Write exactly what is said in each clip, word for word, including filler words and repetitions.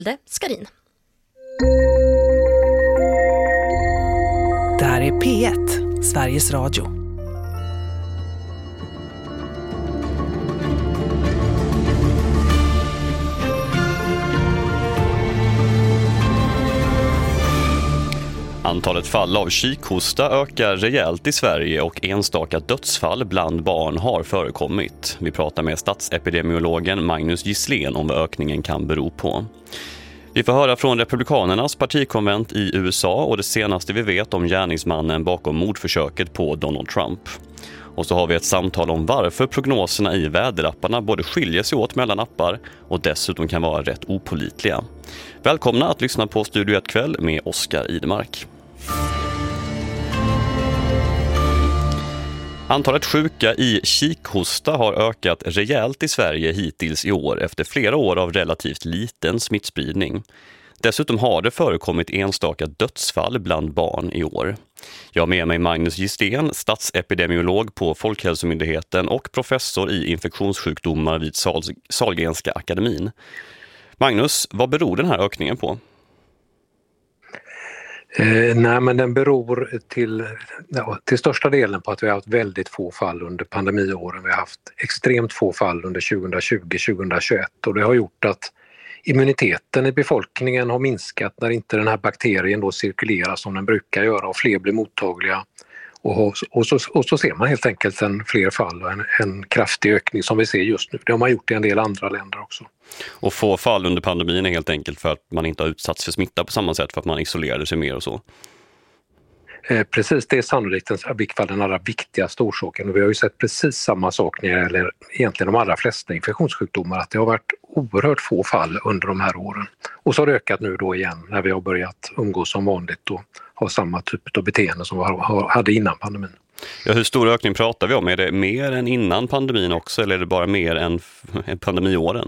Skarin. Det här är P ett, Sveriges Radio. Antalet fall av kikhosta ökar rejält i Sverige och enstaka dödsfall bland barn har förekommit. Vi pratar med statsepidemiologen Magnus Gisslén om vad ökningen kan bero på. Vi får höra från Republikanernas partikonvent i U S A och det senaste vi vet om gärningsmannen bakom mordförsöket på Donald Trump. Och så har vi ett samtal om varför prognoserna i väderapparna både skiljer sig åt mellan appar och dessutom kan vara rätt opålitliga. Välkomna att lyssna på Studio ett kväll med Oskar Idemark. Antalet sjuka i kikhosta har ökat rejält i Sverige hittills i år efter flera år av relativt liten smittspridning. Dessutom har det förekommit enstaka dödsfall bland barn i år. Jag har med mig Magnus Gisslén, statsepidemiolog på Folkhälsomyndigheten och professor i infektionssjukdomar vid Sal- Sahlgrenska akademin. Magnus, vad beror den här ökningen på? Eh, nej men den beror till, ja, till största delen på att vi har haft väldigt få fall under pandemiåren. Vi har haft extremt få fall under tjugohundratjugo tjugohundratjugoett och det har gjort att immuniteten i befolkningen har minskat när inte den här bakterien då cirkulerar som den brukar göra och fler blir mottagliga. Och, och, så, och så ser man helt enkelt en fler fall och en, en kraftig ökning som vi ser just nu. Det har man gjort i en del andra länder också. Och få fall under pandemin är helt enkelt för att man inte har utsatts för smitta på samma sätt för att man isolerade sig mer och så? Eh, precis, det är sannolikt den, den allra viktigaste orsaken. Och vi har ju sett precis samma sak när det gäller egentligen de allra flesta infektionssjukdomar. Att det har varit oerhört få fall under de här åren. Och så har det ökat nu då igen när vi har börjat umgås som vanligt och ha samma typ av beteende som vi hade innan pandemin. Ja, hur stor ökning pratar vi om? Är det mer än innan pandemin också eller är det bara mer än, än pandemiåren?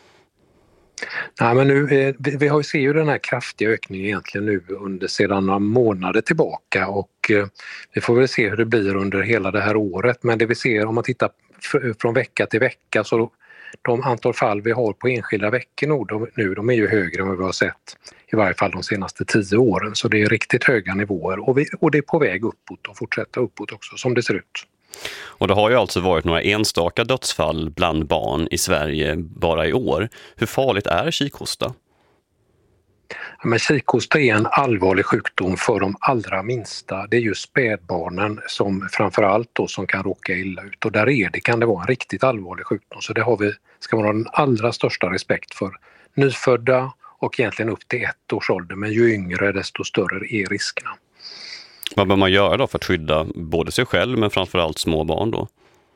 Nej, men nu, vi, vi har ju ser ju den här kraftiga ökningen egentligen nu under sedan några månader tillbaka och eh, vi får väl se hur det blir under hela det här året. Men det vi ser om man tittar f- från vecka till vecka så de antal fall vi har på enskilda veckor nu, de, nu, de är ju högre än vad vi har sett i varje fall de senaste tio åren. Så det är riktigt höga nivåer och, vi, och det är på väg uppåt och fortsätta uppåt också som det ser ut. Och det har ju alltså varit några enstaka dödsfall bland barn i Sverige bara i år. Hur farligt är kikhosta? Ja, men kikhosta är en allvarlig sjukdom för de allra minsta. Det är ju spädbarnen som framförallt då som kan råka illa ut. Och där är det, kan det vara en riktigt allvarlig sjukdom. Så det har vi, ska man ha den allra största respekt för. Nyfödda och egentligen upp till ett års ålder. Men ju yngre desto större är riskerna. Vad bör man göra då för att skydda både sig själv men framförallt små barn då?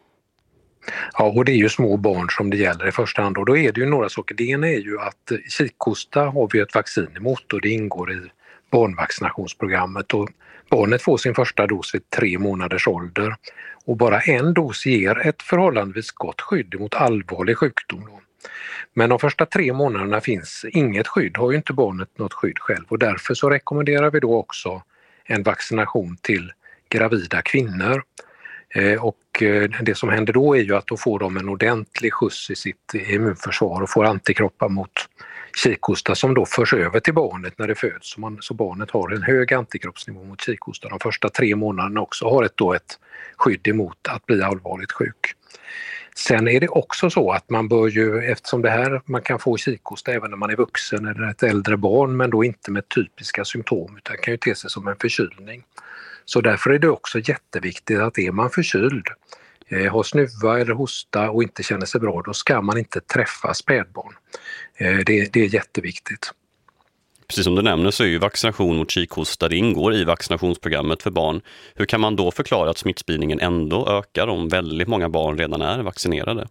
Ja, och det är ju små barn som det gäller i första hand och då är det ju några saker. Det ena är ju att kikhosta har vi ett vaccin emot och det ingår i barnvaccinationsprogrammet och barnet får sin första dos vid tre månaders ålder och bara en dos ger ett förhållandevis gott skydd mot allvarlig sjukdom då. Men de första tre månaderna finns inget skydd, har ju inte barnet något skydd själv och därför så rekommenderar vi då också en vaccination till gravida kvinnor. Eh, och eh, det som händer då är ju att då får de en ordentlig skjuts i sitt immunförsvar och får antikroppar mot kikhosta som då förs över till barnet när det föds. Så, man, så barnet har en hög antikroppsnivå mot kikhosta. De första tre månaderna också har ett, då ett skydd emot att bli allvarligt sjuk. Sen är det också så att man bör ju, eftersom det här, man kan få kikhosta även när man är vuxen eller ett äldre barn men då inte med typiska symptom utan kan ju te sig som en förkylning. Så därför är det också jätteviktigt att är man förkyld, eh, har snuva eller hosta och inte känner sig bra, då ska man inte träffa spädbarn. Eh, det, det är jätteviktigt. Precis som du nämner så är ju vaccination mot kikhosta, det ingår i vaccinationsprogrammet för barn. Hur kan man då förklara att smittspridningen ändå ökar om väldigt många barn redan är vaccinerade?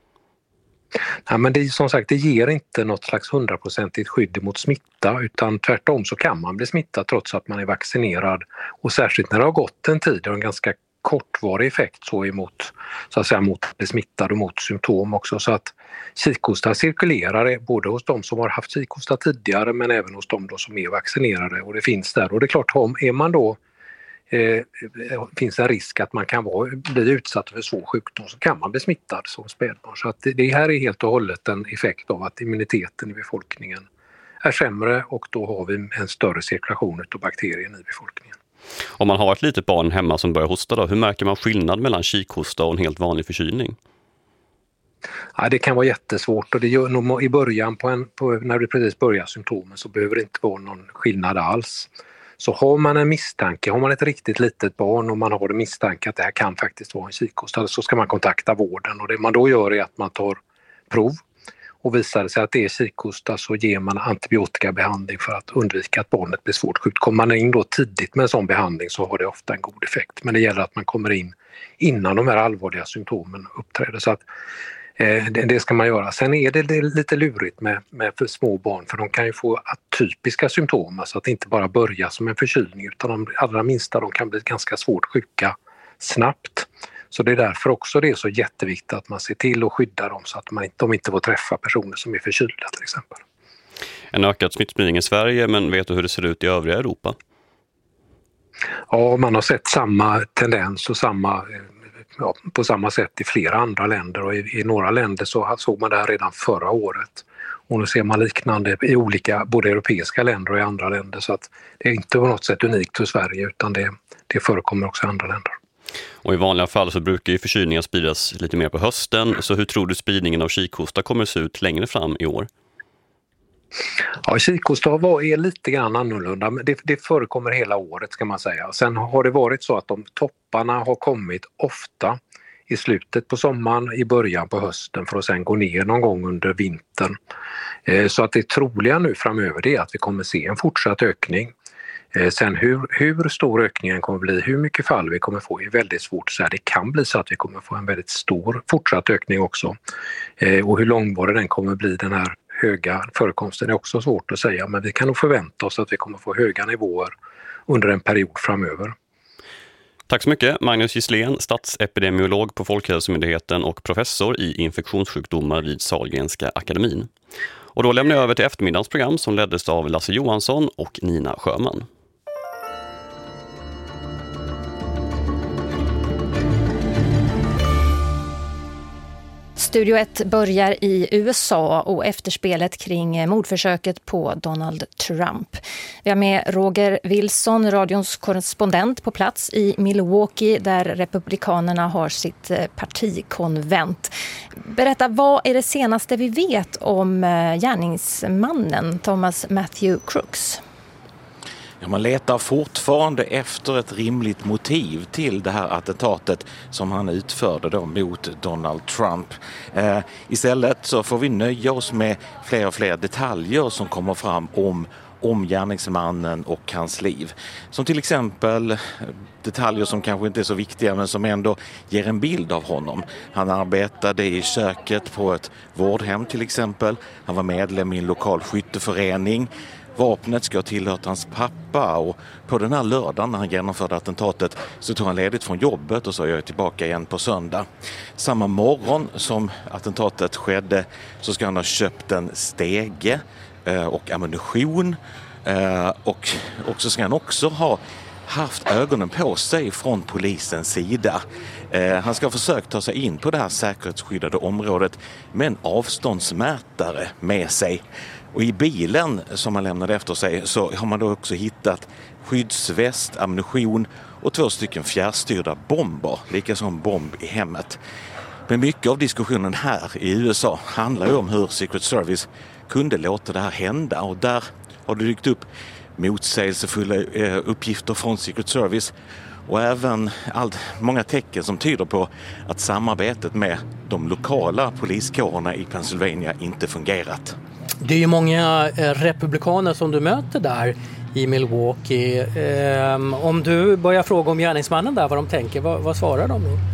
Ja, men det är som sagt, det ger inte något slags hundraprocentigt skydd mot smitta utan tvärtom så kan man bli smittad trots att man är vaccinerad och särskilt när det har gått en tid och en ganska kortvarig effekt så emot, så att säga, mot att bli smittad och mot symptom också så att kikhosta cirkulerar både hos de som har haft kikhosta tidigare men även hos de då som är vaccinerade och det finns där och det är klart om är man då eh, finns en risk att man kan vara, bli utsatt för svår sjukdom så kan man bli smittad som spädbarn. Så att det, det här är helt och hållet en effekt av att immuniteten i befolkningen är sämre och då har vi en större cirkulation av bakterien i befolkningen. Om man har ett litet barn hemma som börjar hosta då, hur märker man skillnad mellan kikhosta och en helt vanlig förkylning? Ja, det kan vara jättesvårt och det gör nog i början på en, på, när det precis börjar symptomen så behöver det inte vara någon skillnad alls. Så har man en misstanke, har man ett riktigt litet barn och man har en misstanke att det här kan faktiskt vara en kikhosta, så ska man kontakta vården och det man då gör är att man tar prov och visar det sig att det är kikhosta så ger man antibiotikabehandling för att undvika att barnet blir svårt sjukt. Kommer man in då tidigt med en sån behandling så har det ofta en god effekt, men det gäller att man kommer in innan de här allvarliga symptomen uppträder. Så att Eh, det, det ska man göra. Sen är det, det är lite lurigt med, med för små barn för de kan ju få atypiska symptom, alltså att det inte bara börjar som en förkylning utan de allra minsta de kan bli ganska svårt sjuka snabbt. Så det är därför också det är så jätteviktigt att man ser till att skydda dem så att man inte, de inte får träffa personer som är förkylda till exempel. En ökad smittspridning i Sverige, men vet du hur det ser ut i övriga Europa? Ja, man har sett samma tendens och samma Ja, på samma sätt i flera andra länder och i, i några länder så såg man det här redan förra året och nu ser man liknande i olika både europeiska länder och i andra länder, så att det är inte på något sätt unikt för Sverige utan det, det förekommer också i andra länder. Och i vanliga fall så brukar ju förkylningar spridas lite mer på hösten, så hur tror du spridningen av kikhosta kommer se ut längre fram i år? Ja, kikhosta är lite grann annorlunda, men det, det förekommer hela året ska man säga. Sen har det varit så att de topparna har kommit ofta i slutet på sommaren, i början på hösten för att sen gå ner någon gång under vintern. Eh, så att det troliga nu framöver det är att vi kommer se en fortsatt ökning. Eh, sen hur, hur stor ökningen kommer bli, hur mycket fall vi kommer få är väldigt svårt att säga. Det kan bli så att vi kommer få en väldigt stor fortsatt ökning också. Eh, och hur långvarig den kommer bli, den här höga förekomsten, är också svårt att säga, men vi kan nog förvänta oss att vi kommer få höga nivåer under en period framöver. Tack så mycket, Magnus Gisslén, statsepidemiolog på Folkhälsomyndigheten och professor i infektionssjukdomar vid Sahlgrenska akademin. Och då lämnar jag över till eftermiddagens program som leddes av Lasse Johansson och Nina Sjöman. Studio ett börjar i U S A och efterspelet kring mordförsöket på Donald Trump. Vi har med Roger Wilson, radions korrespondent på plats i Milwaukee där republikanerna har sitt partikonvent. Berätta, vad är det senaste vi vet om gärningsmannen Thomas Matthew Crooks? Ja, man letar fortfarande efter ett rimligt motiv till det här attentatet som han utförde då mot Donald Trump. Eh, istället så får vi nöja oss med fler och fler detaljer som kommer fram om, om gärningsmannen och hans liv. Som till exempel detaljer som kanske inte är så viktiga men som ändå ger en bild av honom. Han arbetade i köket på ett vårdhem till exempel. Han var medlem i en lokal skytteförening. Vapnet ska ha tillhört hans pappa och på den här lördagen när han genomförde attentatet så tog han ledigt från jobbet och så är jag tillbaka igen på söndag. Samma morgon som attentatet skedde så ska han ha köpt en stege och ammunition och också ska han också ha haft ögonen på sig från polisens sida. Eh, han ska ha försökt ta sig in på det här säkerhetsskyddade området med en avståndsmätare med sig. Och i bilen som han lämnade efter sig så har man då också hittat skyddsväst, ammunition och två stycken fjärrstyrda bomber, likaså en bomb i hemmet. Men mycket av diskussionen här i U S A handlar ju om hur Secret Service kunde låta det här hända och där har det dykt upp motsägelsefulla uppgifter från Secret Service och även allt, många tecken som tyder på att samarbetet med de lokala poliskårerna i Pennsylvania inte fungerat. Det är ju många republikaner som du möter där i Milwaukee. Om du börjar fråga om gärningsmannen där, vad de tänker, vad, vad svarar de då?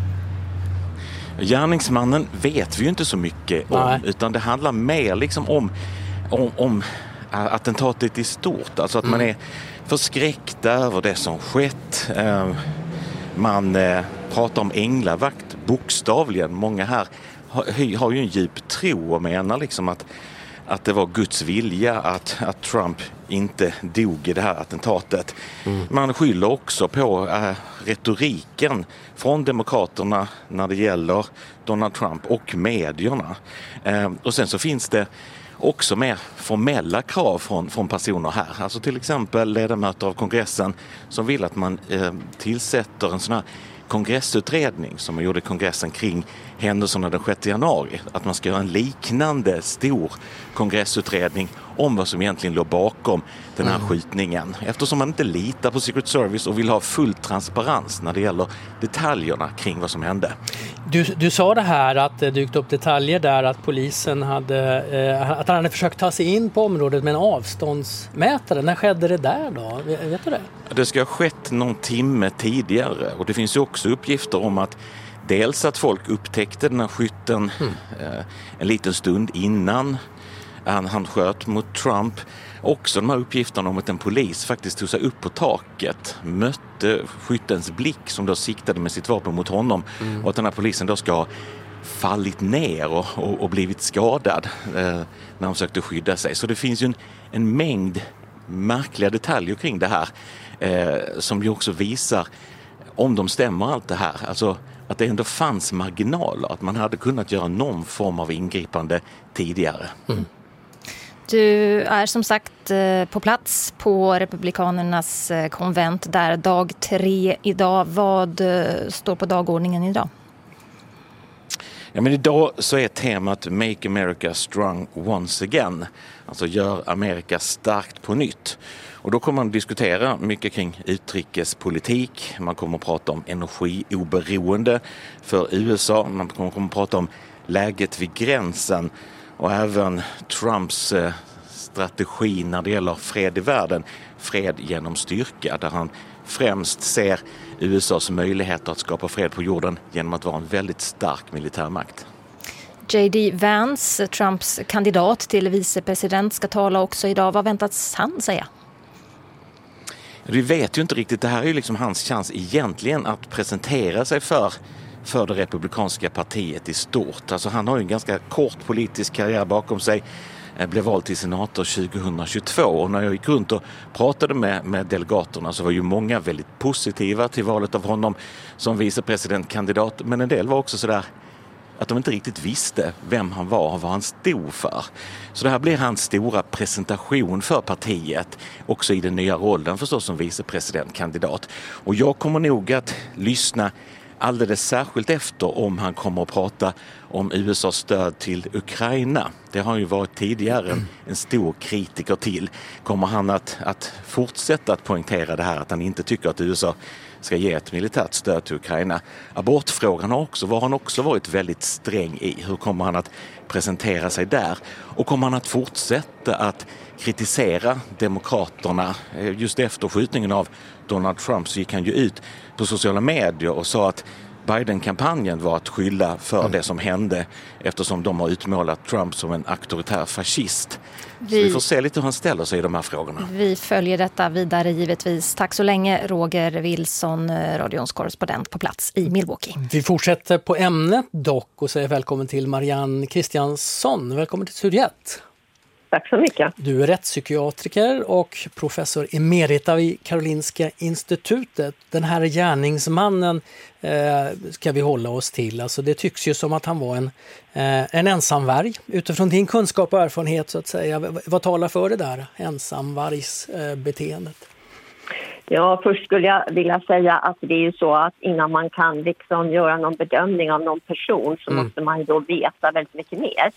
Gärningsmannen vet vi ju inte så mycket om, Nej. utan det handlar mer liksom om, om, om attentatet i stort. Alltså att mm. man är förskräckt över det som skett. Man pratar om änglavakt bokstavligen. Många här har ju en djup tro och menar liksom att, att det var Guds vilja att, att Trump inte dog i det här attentatet. Mm. Man skyller också på äh, retoriken från demokraterna när det gäller Donald Trump och medierna. Äh, och sen så finns det också mer formella krav från, från personer här. Alltså till exempel ledamöter av kongressen som vill att man eh, tillsätter en sån här kongressutredning som man gjorde i kongressen kring händelserna den sjätte januari. Att man ska göra en liknande stor kongressutredning om vad som egentligen låg bakom den här mm. skjutningen. Eftersom man inte litar på Secret Service och vill ha full transparens när det gäller detaljerna kring vad som hände. Du, du sa det här att det dykt upp detaljer där att polisen hade, eh, att han hade försökt ta sig in på området med en avståndsmätare. När skedde det där då? Vet du det? Det ska ha skett någon timme tidigare och det finns ju också uppgifter om att dels att folk upptäckte den här skytten mm. eh, en liten stund innan han, han sköt mot Trump. Också de här uppgifterna om att en polis faktiskt tog sig upp på taket, mötte skyttens blick som då siktade med sitt vapen mot honom mm. och att den här polisen då ska ha fallit ner och, och, och blivit skadad eh, när han försökte skydda sig. Så det finns ju en, en mängd märkliga detaljer kring det här eh, som ju också visar om de stämmer allt det här. Alltså att det ändå fanns marginaler, att man hade kunnat göra någon form av ingripande tidigare. Mm. Du är som sagt på plats på Republikanernas konvent där dag tre idag. Vad står på dagordningen idag? Ja, men idag så är temat Make America Strong Once Again. Alltså gör Amerika starkt på nytt. Och då kommer man diskutera mycket kring utrikespolitik. Man kommer att prata om energioberoende för U S A. Man kommer att prata om läget vid gränsen. Och även Trumps eh, strategi när det gäller fred i världen. Fred genom styrka. Där han främst ser U S As möjligheter att skapa fred på jorden genom att vara en väldigt stark militärmakt. J D Vance, Trumps kandidat till vicepresident, ska tala också idag. Vad väntas han säga? Vi vet ju inte riktigt. Det här är ju liksom hans chans egentligen att presentera sig för för det republikanska partiet i stort. Alltså han har ju en ganska kort politisk karriär bakom sig. Blev vald till senator tjugohundratjugotvå och när jag gick runt och pratade med, med delegaterna så var ju många väldigt positiva till valet av honom som vicepresidentkandidat. Men en del var också sådär att de inte riktigt visste vem han var och vad han stod för. Så det här blir hans stora presentation för partiet, också i den nya rollen förstås som vicepresidentkandidat. Och jag kommer nog att lyssna alldeles särskilt efter om han kommer att prata om U S As stöd till Ukraina. Det har ju varit tidigare en, en stor kritiker till. Kommer han att, att fortsätta att poängtera det här att han inte tycker att U S A ska ge ett militärt stöd till Ukraina. Abortfrågan har också, var han också varit väldigt sträng i. Hur kommer han att presentera sig där? Och kommer han att fortsätta att kritisera demokraterna? Just efter skjutningen av Donald Trump så gick han ju ut på sociala medier och sa att Biden-kampanjen var att skylla för mm. det som hände eftersom de har utmålat Trump som en auktoritär fascist. Vi, så vi får se lite hur han ställer sig i de här frågorna. Vi följer detta vidare givetvis. Tack så länge Roger Wilson, radions korrespondent på plats i Milwaukee. Vi fortsätter på ämnet dock och säger välkommen till Marianne Kristiansson. Välkommen till Studio ett. Tack så mycket. Du är rättspsykiatriker och professor emerita vid Karolinska institutet. Den här gärningsmannen eh, ska vi hålla oss till. Alltså det tycks ju som att han var en, eh, en ensamvarg. Utifrån din kunskap och erfarenhet så att säga. V- vad talar för det där ensamvargsbeteendet? Eh, ja, först skulle jag vilja säga att det är ju så att innan man kan liksom göra någon bedömning av någon person så mm. måste man ju då veta väldigt mycket mer.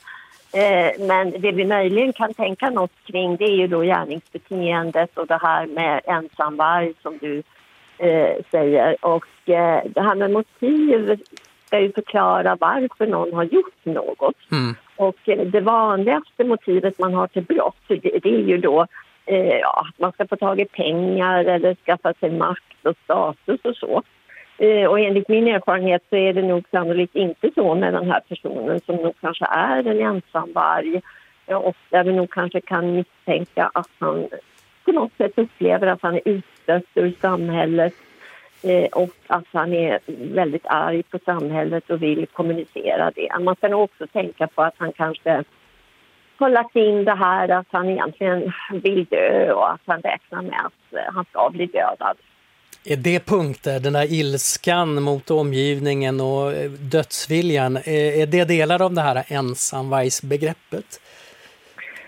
Men det vi möjligen kan tänka något kring det är ju då gärningsbeteendet och det här med ensamvarg som du eh, säger. Och eh, det här med motiv ska ju förklara varför någon har gjort något. Mm. Och eh, det vanligaste motivet man har till brott det, det är ju då eh, ja, att man ska få tag i pengar eller skaffa sig makt och status och så. Och enligt min erfarenhet så är det nog sannolikt inte så med den här personen som nog kanske är en ensamvarg och där vi nog kanske kan misstänka att han på något sätt upplever att han är utstött ur samhället och att han är väldigt arg på samhället och vill kommunicera det. Man kan också tänka på att han kanske har lagt in det här att han egentligen vill dö och att han räknar med att han ska bli dödad. Är det punkter, den där ilskan mot omgivningen och dödsviljan, är det delar av det här ensamvargsbegreppet?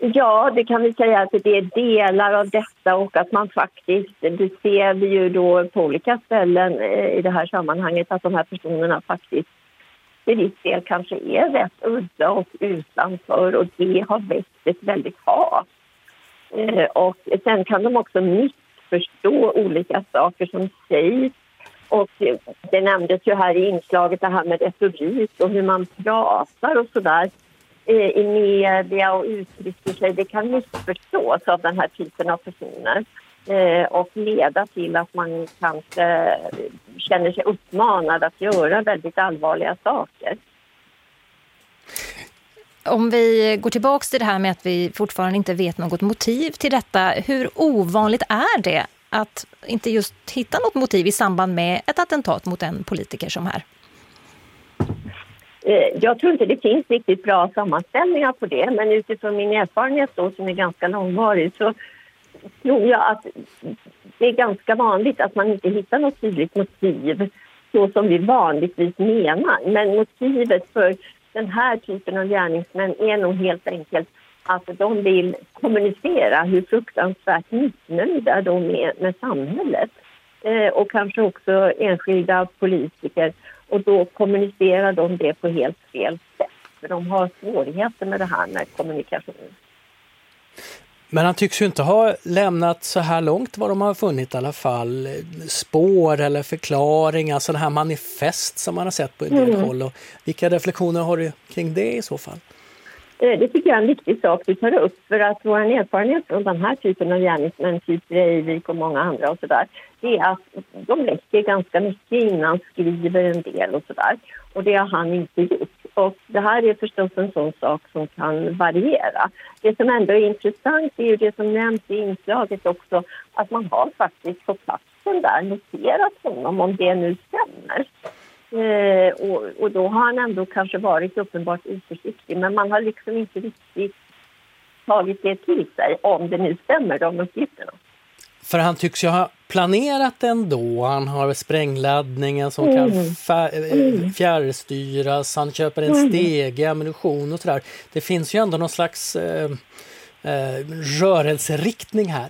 Ja, det kan vi säga att det är delar av detta och att man faktiskt, det ser vi ju då på olika ställen i det här sammanhanget, att de här personerna faktiskt i viss del kanske är rätt udda och utanför, och det har väckt ett väldigt hat. Eh, och sen kan de också missförstå olika saker som sägs, och det nämndes ju här i inslaget det här med retorik och hur man pratar och sådär eh, i media och uttrycker sig. Det kan missförstås av den här typen av personer eh, och leda till att man kanske känner sig uppmanad att göra väldigt allvarliga saker. Om vi går tillbaka till det här med att vi fortfarande inte vet något motiv till detta, hur ovanligt är det att inte just hitta något motiv i samband med ett attentat mot en politiker som här? Jag tror inte det finns riktigt bra sammanställningar på det, men utifrån min erfarenhet då, som är ganska långvarig, så tror jag att det är ganska vanligt att man inte hittar något tydligt motiv så som vi vanligtvis menar. Men motivet för den här typen av gärningsmän är nog helt enkelt att de vill kommunicera hur fruktansvärt missnöjda de är med samhället. Eh, och kanske också enskilda politiker. Och då kommunicerar de det på helt fel sätt. För de har svårigheter med det här med kommunikation. Men han tycks ju inte ha lämnat så här långt vad de har funnit i alla fall. Spår eller förklaringar, alltså det här manifest som man har sett på en del mm. håll. Och vilka reflektioner har du kring det i så fall? Det tycker jag är en viktig sak du tar upp, för att vår erfarenhet från den här typen av gärningsmän, typ Breivik och många andra och sådär, det är att de läcker ganska mycket innan, skriver en del och sådär. Och det har han inte gjort. Och det här är förstås en sån sak som kan variera. Det som ändå är intressant är ju det som nämns i inslaget också, att man har faktiskt på platsen där noterat honom, om det nu stämmer. Eh, och, och då har han ändå kanske varit uppenbart oförsiktig, men man har liksom inte riktigt tagit det till sig, om det nu stämmer, de uppgifterna. För han tycks ju ha planerat ändå. Han har sprängladdningen som mm. kan fär- fjärrstyras. Han köper en mm. stege, ammunition och sådär. Det finns ju ändå någon slags eh, eh, rörelseriktning här.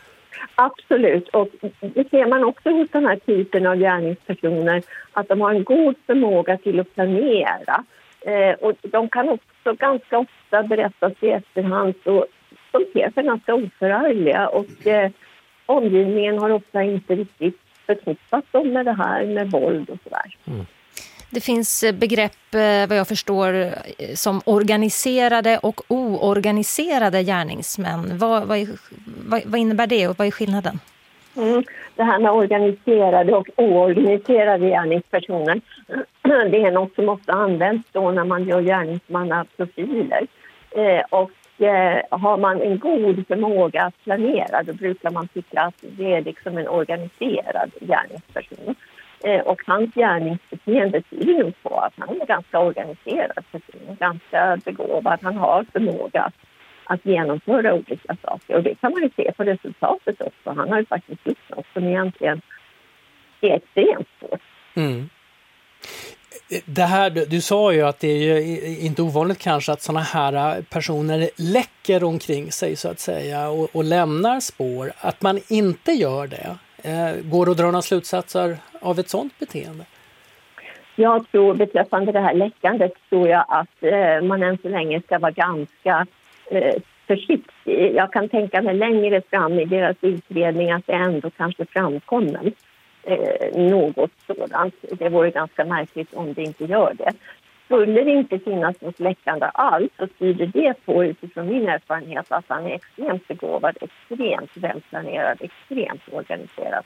Absolut, och det ser man också hos den här typen av gärningspersoner, att de har en god förmåga till att planera. Eh, och de kan också ganska ofta berättas i efterhand, så de ter sig ganska oförargliga, och eh, omgivningen har ofta inte riktigt förknippat dem med det här med våld och sådär. Mm. Det finns begrepp, vad jag förstår, som organiserade och oorganiserade gärningsmän. Vad, vad, vad, vad innebär det och vad är skillnaden? Mm. Det här med organiserade och oorganiserade gärningspersoner, det är något som ofta används då när man gör gärningsmannaprofiler. Eh, och eh, har man en god förmåga att planera, då brukar man tycka att det är liksom en organiserad gärningsperson. Eh, och hans gärningsbeteende tyder nog på att han är ganska organiserad person, ganska begåvad. Han har förmåga att, att genomföra olika saker, och det kan man ju se på resultatet också. Han har ju faktiskt gjort något som egentligen är extremt svårt. Mm. Det här, du sa ju att det är ju inte ovanligt kanske att såna här personer läcker omkring sig så att säga och, och lämnar spår. Att man inte gör det. Eh, går det att dra några slutsatser av ett sådant beteende? Jag tror beträffande det här läckandet tror jag att eh, man än så länge ska vara ganska eh, försiktig. Jag kan tänka mig längre fram i deras utredning att det ändå kanske framkommer eh, något sådant. Det vore ganska märkligt om det inte gör det. Skulle det inte finnas något läckande alls, så tyder det på, utifrån min erfarenhet, att han är extremt begåvad, extremt välplanerad, extremt organiserad.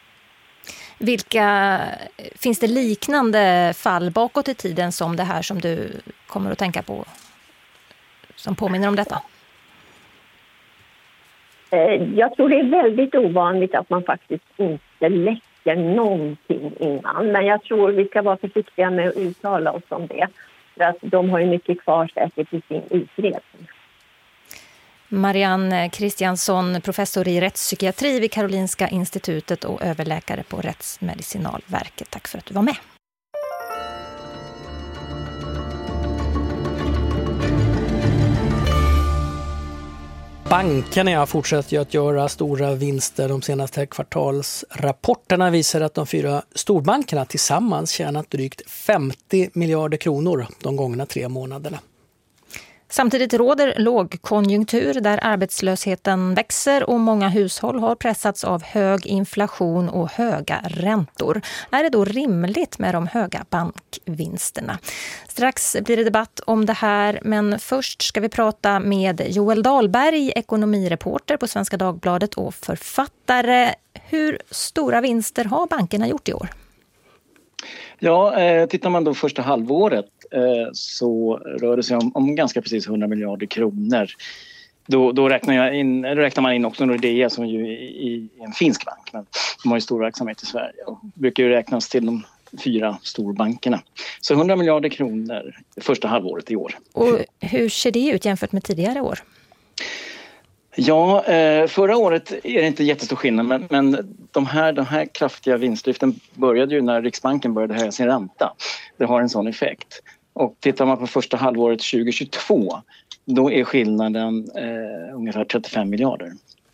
Vilka, finns det liknande fall bakåt i tiden som det här som du kommer att tänka på, som påminner om detta? Jag tror det är väldigt ovanligt att man faktiskt inte läcker någonting innan. Men jag tror vi ska vara försiktiga med att uttala oss om det. För att de har ju mycket kvar säkert i sin utredning. Marianne Kristiansson, professor i rättspsykiatri vid Karolinska institutet och överläkare på Rättsmedicinalverket. Tack för att du var med. Bankerna fortsätter att göra stora vinster. De senaste kvartalsrapporterna visar att de fyra storbankerna tillsammans tjänat drygt femtio miljarder kronor de gångna tre månaderna. Samtidigt råder lågkonjunktur där arbetslösheten växer och många hushåll har pressats av hög inflation och höga räntor. Är det då rimligt med de höga bankvinsterna? Strax blir det debatt om det här, men först ska vi prata med Joel Dahlberg, ekonomireporter på Svenska Dagbladet och författare. Hur stora vinster har bankerna gjort i år? Ja, eh, tittar man då första halvåret eh, så rör det sig om, om ganska precis hundra miljarder kronor. Då, då räknar, jag in, räknar man in också Nordea som ju är i en finsk bank, men de har ju stor verksamhet i Sverige och brukar ju räknas till de fyra storbankerna. Så hundra miljarder kronor första halvåret i år. Och hur ser det ut jämfört med tidigare år? Ja, eh, förra året är det inte jättestor skillnad, men, men de, här, de här kraftiga vinstlyften började ju när Riksbanken började höja sin ränta. Det har en sån effekt. Och tittar man på första halvåret tjugohundratjugotvå, då är skillnaden eh, ungefär trettiofem miljarder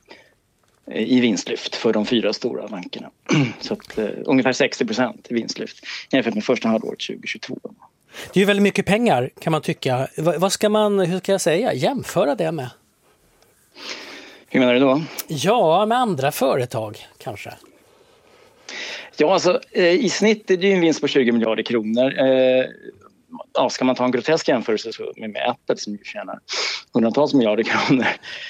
i vinstlyft för de fyra stora bankerna. Så att, eh, ungefär sextio procent i vinstlyft jämfört med första halvåret tjugohundratjugotvå. Det är ju väldigt mycket pengar kan man tycka. V- vad ska man, hur ska jag säga, jämföra det med? Hur menar du då? Ja, med andra företag kanske. Ja, alltså eh, i snitt är det ju en vinst på tjugo miljarder kronor. Eh, ja, ska man ta en grotesk jämförelse så med, med Apple som ju tjänar hundratals miljarder kronor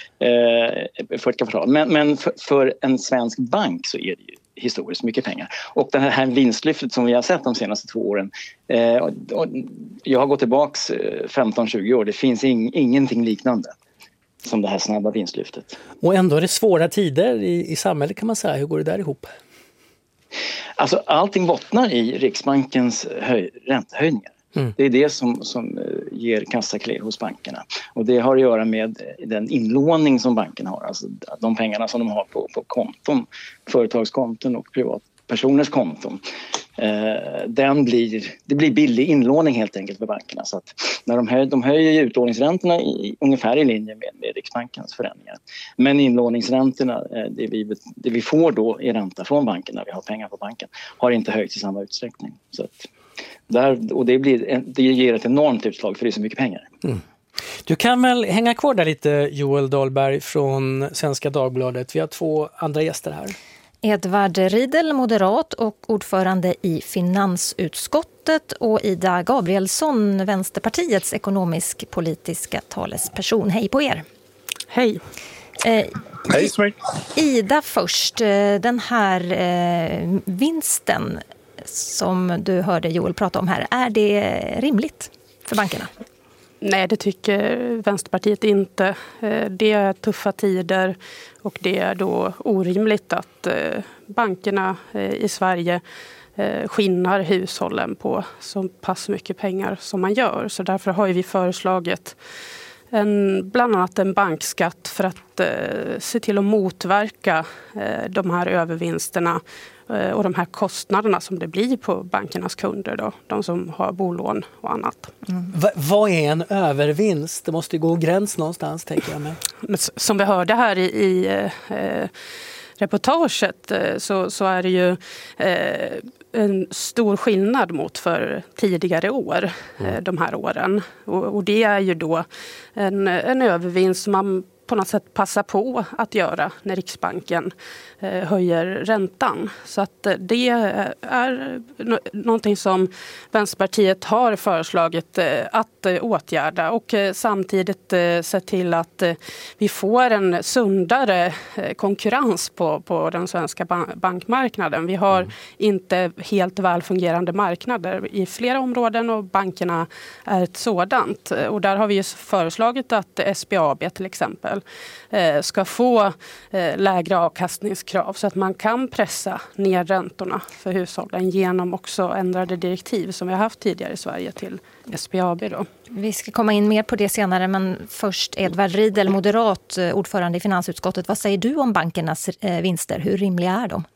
eh, för ett kvartal. Men, men för, för en svensk bank så är det ju historiskt mycket pengar. Och det här vinstlyftet som vi har sett de senaste två åren, eh, och, och jag har gått tillbaks femton tjugo år, det finns ing, ingenting liknande som det här snabba vinstlyftet. Och ändå är det svåra tider i, i samhället kan man säga. Hur går det där ihop? Alltså allting bottnar i Riksbankens höj, räntehöjningar. Mm. Det är det som, som ger kassaklick hos bankerna. Och det har att göra med den inlåning som bankerna har. Alltså de pengarna som de har på, på konton, företagskonton och privatpersoners konton. Eh, den blir, det blir billig inlåning helt enkelt för bankerna. Så att när de, höj, de höjer utlåningsräntorna i, ungefär i linje med, med Riksbankens förändringar. Men inlåningsräntorna, eh, det, vi, det vi får då i ränta från banken när vi har pengar på banken, har inte höjts i samma utsträckning. Så att där, och det, blir, det ger ett enormt utslag för det är så mycket pengar. Mm. Du kan väl hänga kvar där lite, Joel Dahlberg från Svenska Dagbladet. Vi har två andra gäster här. Edvard Riedel, moderat och ordförande i finansutskottet, och Ida Gabrielsson, Vänsterpartiets ekonomisk-politiska talesperson. Hej på er! Hej! Eh, Hej Smyk! Ida först, den här eh, vinsten som du hörde Joel prata om här, är det rimligt för bankerna? Nej, det tycker Vänsterpartiet inte. Det är tuffa tider och det är då orimligt att bankerna i Sverige skinnar hushållen på så pass mycket pengar som man gör. Så därför har vi föreslagit en, bland annat en bankskatt för att eh, se till att motverka eh, de här övervinsterna eh, och de här kostnaderna som det blir på bankernas kunder, då, de som har bolån och annat. Mm. Va, vad är en övervinst? Det måste ju gå gräns någonstans, tänker jag mig. Som vi hörde här i, i eh, reportaget eh, så, så är det ju eh, en stor skillnad mot för tidigare år, mm. de här åren. Och, och det är ju då en, en övervinst som man på något sätt passar på att göra när Riksbanken eh, höjer räntan. Så att eh, det är no- någonting som Vänsterpartiet har föreslagit eh, att eh, åtgärda och eh, samtidigt eh, se till att eh, vi får en sundare eh, konkurrens på, på den svenska ban- bankmarknaden. Vi har mm. inte helt välfungerande marknader i flera områden och bankerna är ett sådant. Och där har vi ju föreslagit att S B A B till exempel ska få lägre avkastningskrav så att man kan pressa ner räntorna för hushållen genom också ändrade direktiv som vi har haft tidigare i Sverige till S B A B då. Vi ska komma in mer på det senare, men först Edvard Riedel, moderat ordförande i finansutskottet. Vad säger du om bankernas vinster? Hur rimliga är de?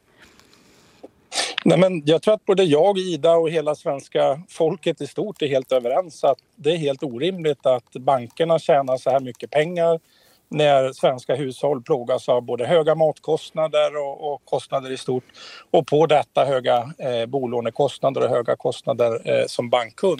Nej, men jag tror att både jag, Ida och hela svenska folket i stort är helt överens att det är helt orimligt att bankerna tjänar så här mycket pengar när svenska hushåll plågas av både höga matkostnader och, och kostnader i stort. Och på detta höga eh, bolånekostnader och höga kostnader eh, som bankkund.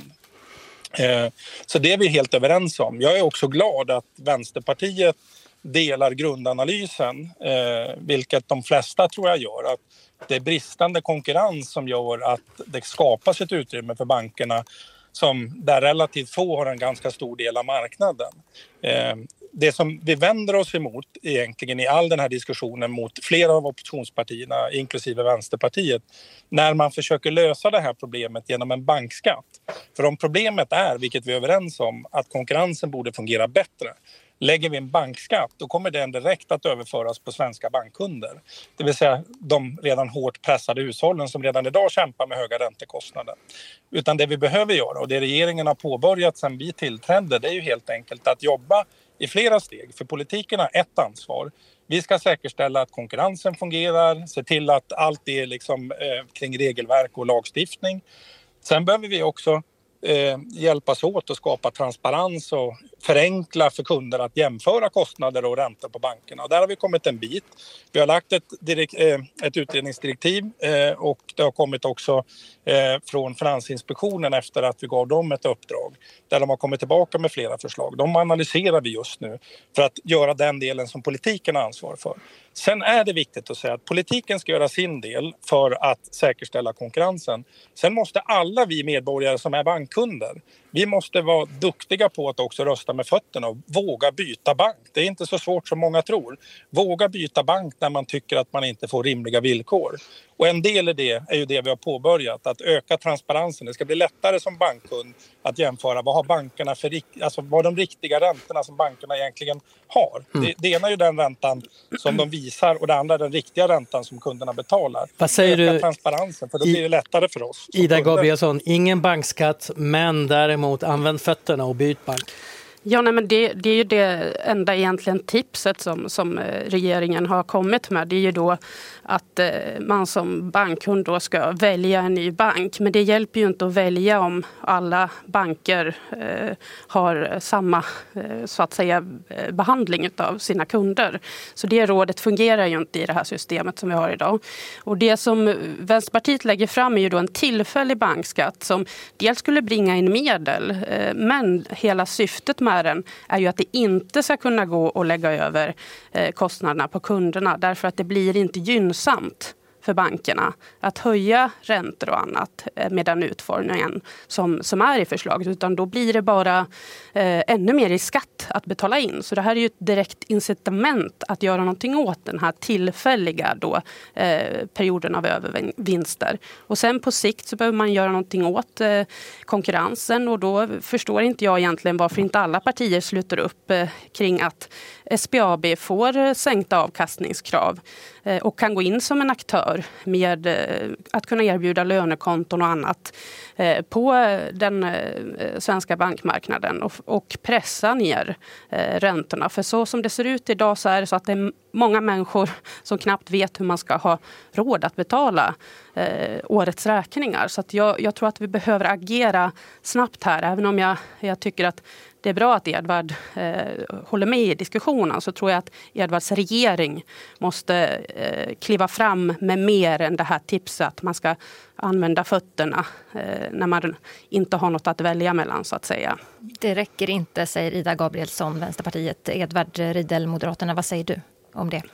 Eh, så det är vi helt överens om. Jag är också glad att Vänsterpartiet delar grundanalysen, eh, vilket de flesta tror jag gör. Att det är bristande konkurrens som gör att det skapas ett utrymme för bankerna som där relativt få har en ganska stor del av marknaden. Eh, det som vi vänder oss emot egentligen i all den här diskussionen mot flera av oppositionspartierna, inklusive Vänsterpartiet, när man försöker lösa det här problemet genom en bankskatt. För om problemet är, vilket vi är överens om, att konkurrensen borde fungera bättre, lägger vi en bankskatt, då kommer den direkt att överföras på svenska bankkunder. Det vill säga de redan hårt pressade hushållen som redan idag kämpar med höga räntekostnader. Utan det vi behöver göra, och det regeringen har påbörjat sedan vi tillträdde, det är ju helt enkelt att jobba i flera steg. För politiken har ett ansvar. Vi ska säkerställa att konkurrensen fungerar, se till att allt är liksom, eh, kring regelverk och lagstiftning. Sen behöver vi också Eh, hjälpas åt att skapa transparens och förenkla för kunder att jämföra kostnader och räntor på bankerna. Och där har vi kommit en bit. Vi har lagt ett, direkt, eh, ett utredningsdirektiv eh, och det har kommit också eh, från Finansinspektionen efter att vi gav dem ett uppdrag där de har kommit tillbaka med flera förslag. De analyserar vi just nu för att göra den delen som politiken har ansvar för. Sen är det viktigt att säga att politiken ska göra sin del för att säkerställa konkurrensen. Sen måste alla vi medborgare som är bankkunder, vi måste vara duktiga på att också rösta med fötterna och våga byta bank. Det är inte så svårt som många tror. Våga byta bank när man tycker att man inte får rimliga villkor. Och en del i det är ju det vi har påbörjat, att öka transparensen. Det ska bli lättare som bankkund att jämföra vad har bankerna för, alltså vad de riktiga räntorna som bankerna egentligen har. Mm. Det, det ena är ju den räntan som de visar och det andra är den riktiga räntan som kunderna betalar. Vad säger öka du? transparensen, för då blir det lättare för oss. Ida Gabrielsson, ingen bankskatt, men däremot använd fötterna och byt bank. Ja, nej, men det, det är ju det enda egentligen tipset som, som regeringen har kommit med. Det är ju då att eh, man som bankkund då ska välja en ny bank. Men det hjälper ju inte att välja om alla banker eh, har samma eh, så att säga behandling av sina kunder. Så det rådet fungerar ju inte i det här systemet som vi har idag. Och det som Vänsterpartiet lägger fram är ju då en tillfällig bankskatt som dels skulle bringa in medel. Eh, men hela syftet med den är ju att det inte ska kunna gå att lägga över eh, kostnaderna på kunderna därför att det blir inte gynnsamt för bankerna att höja räntor och annat med den utformningen som, som är i förslaget, utan då blir det bara eh, ännu mer i skatt att betala in. Så det här är ju ett direkt incitament att göra någonting åt den här tillfälliga då, eh, perioden av övervinster. Och sen på sikt så behöver man göra någonting åt eh, konkurrensen, och då förstår inte jag egentligen varför inte alla partier sluter upp eh, kring att S B A B får sänkta avkastningskrav eh, och kan gå in som en aktör med eh, att kunna erbjuda lönekonton och annat eh, på den eh, svenska bankmarknaden och, och pressa ner eh, räntorna. För så som det ser ut idag så är det så att det är många människor som knappt vet hur man ska ha råd att betala eh, årets räkningar. Så att jag, jag tror att vi behöver agera snabbt här, även om jag, jag tycker att det är bra att Edvard eh, håller med i diskussionen, så tror jag att Edvards regering måste eh, kliva fram med mer än det här tipset att man ska använda fötterna eh, när man inte har något att välja mellan, så att säga. Det räcker inte, säger Ida Gabrielsson, Vänsterpartiet. Edvard Riedel, Moderaterna, vad säger du om det?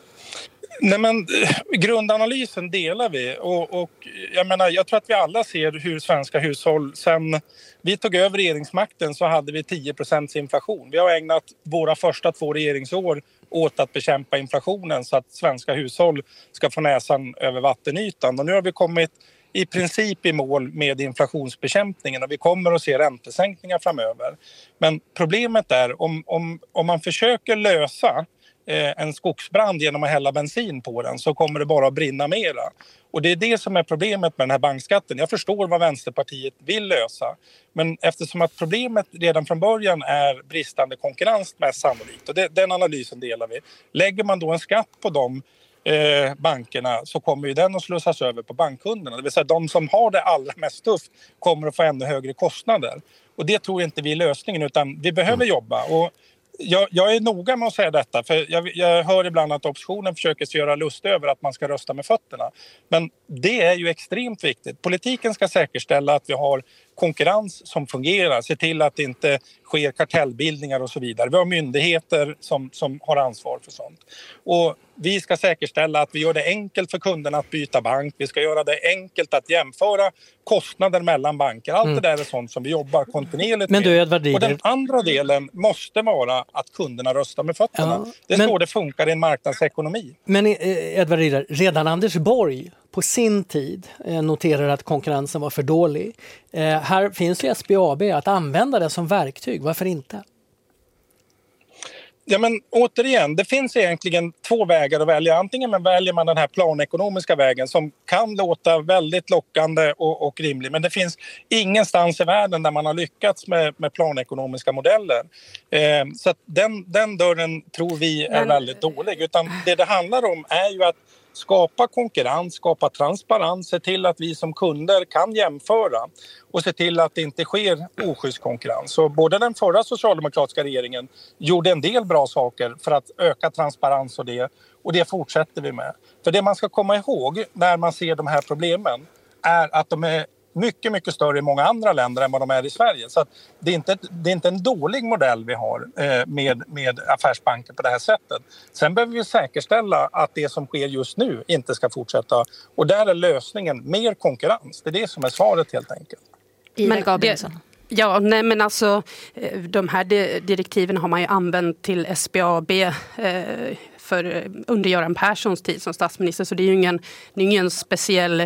Nej, men grundanalysen delar vi, och, och jag menar, jag tror att vi alla ser hur svenska hushåll, sen vi tog över regeringsmakten så hade vi tio procent inflation. Vi har ägnat våra första två regeringsår åt att bekämpa inflationen så att svenska hushåll ska få näsan över vattenytan, och nu har vi kommit i princip i mål med inflationsbekämpningen och vi kommer att se räntesänkningar framöver. Men problemet är om, om, om man försöker lösa en skogsbrand genom att hälla bensin på den, så kommer det bara att brinna mera. Och det är det som är problemet med den här bankskatten. Jag förstår vad Vänsterpartiet vill lösa, men eftersom att problemet redan från början är bristande konkurrens mest sannolikt, och det, den analysen delar vi. Lägger man då en skatt på de eh, bankerna, så kommer ju den att slussas över på bankkunderna. Det vill säga de som har det allra mest tufft kommer att få ännu högre kostnader. Och det tror inte vi är lösningen, utan vi behöver jobba. Och jag, jag är noga med att säga detta, för jag, jag hör ibland att oppositionen försöker sig göra lust över att man ska rösta med fötterna. Men det är ju extremt viktigt. Politiken ska säkerställa att vi har konkurrens som fungerar, se till att det inte sker kartellbildningar och så vidare. Vi har myndigheter som, som har ansvar för sånt. Och vi ska säkerställa att vi gör det enkelt för kunderna att byta bank. Vi ska göra det enkelt att jämföra kostnader mellan banker. Allt mm. det där är sånt som vi jobbar kontinuerligt men du, med. Edvard Riedel... Och den andra delen måste vara att kunderna röstar med fötterna. Ja, det är men... så det funkar i en marknadsekonomi. Men Edvard Riedel, redan Anders Borg på sin tid noterar att konkurrensen var för dålig. Eh, här finns ju S B A B att använda det som verktyg. Varför inte? Ja, men återigen, det finns egentligen två vägar att välja. Antingen man väljer man den här planekonomiska vägen som kan låta väldigt lockande och, och rimlig. Men det finns ingenstans i världen där man har lyckats med, med planekonomiska modeller. Eh, så att den, den dörren tror vi är men... väldigt dålig. Utan det det handlar om är ju att skapa konkurrens, skapa transparens, se till att vi som kunder kan jämföra och se till att det inte sker oschysst konkurrens. Så både den förra socialdemokratiska regeringen gjorde en del bra saker för att öka transparens och det, och det fortsätter vi med. För det man ska komma ihåg när man ser de här problemen är att de är mycket, mycket större i många andra länder än vad de är i Sverige. Så att det, är inte, det är inte en dålig modell vi har eh, med, med affärsbanker på det här sättet. Sen behöver vi säkerställa att det som sker just nu inte ska fortsätta. Och där är lösningen mer konkurrens. Det är det som är svaret helt enkelt. Ida Gabrielsson. Ja, nej men alltså de här direktiven har man ju använt till S B A B eh, för under Göran Perssons tid som statsminister, så det är ju ingen, det är ingen speciell